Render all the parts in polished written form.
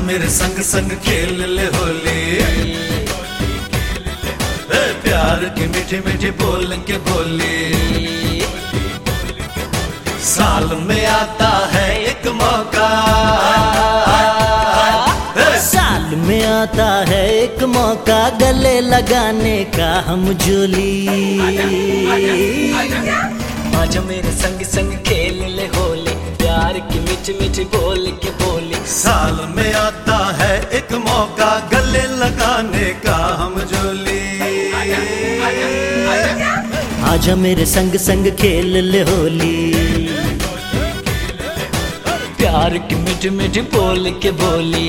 मेरे संग संग खेल ले होली। प्यार की मीठी मीठी बोल के बोली। साल में आता है एक मौका, साल में आता है एक मौका, गले लगाने का हम जोली। आजा मेरे संग संग खेल ले होली, प्यार की मीठी मीठी बोल के बोली। साल में आता है एक मौका, गले लगाने का हम जोली। आजा मेरे संग संग खेल ले होली, प्यार की मीठी मीठी बोल के बोली।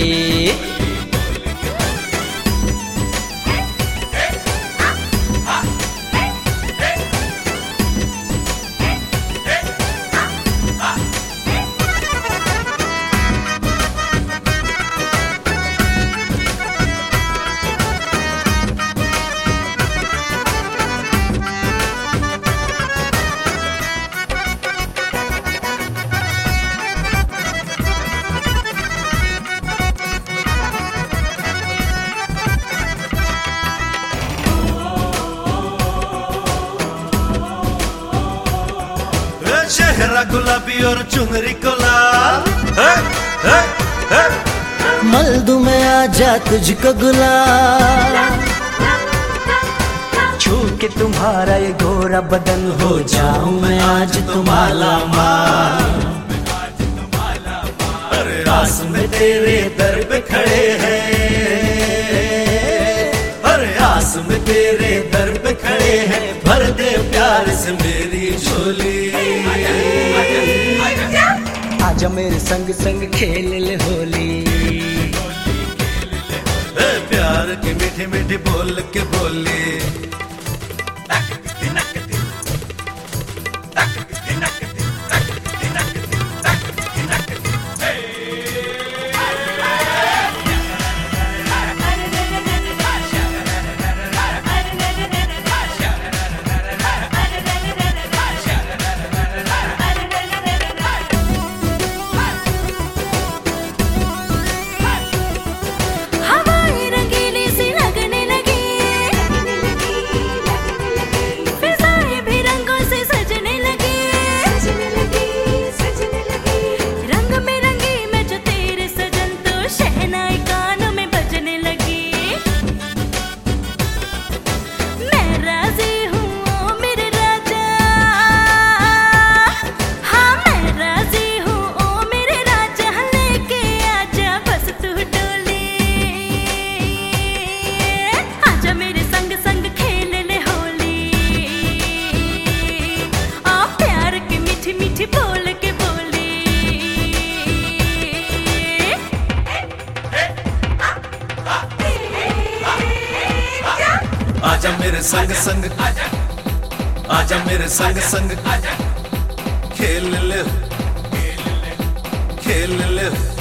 चेहरा गुलाबी और चुनरी को लाल, मल्दू में आजा तुझको गुलाल। छू के तुम्हारा ये गोरा बदन हो जाऊं मैं आज तुम्हारा माल। अरे आस में तेरे दर पे खड़े हैं, अरे आस में तेरे दर पे खड़े हैं, भर दे प्यार से मेरी झोली। आजा मेरे संग संग खेल ले होली, प्यार की मीठी मीठी बोल के बोली। आजा मेरे संग संग, आजा मेरे संग संग खेल ले, खेल ले।